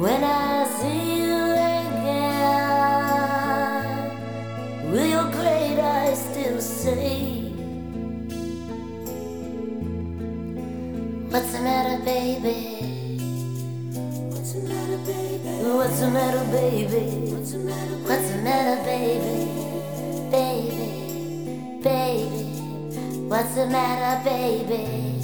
When I see you again, will your great eyes still say, what's the matter, baby? What's the matter, baby? What's the matter, baby? What's the matter, baby? What's the matter, baby? Baby, baby, what's the matter, baby?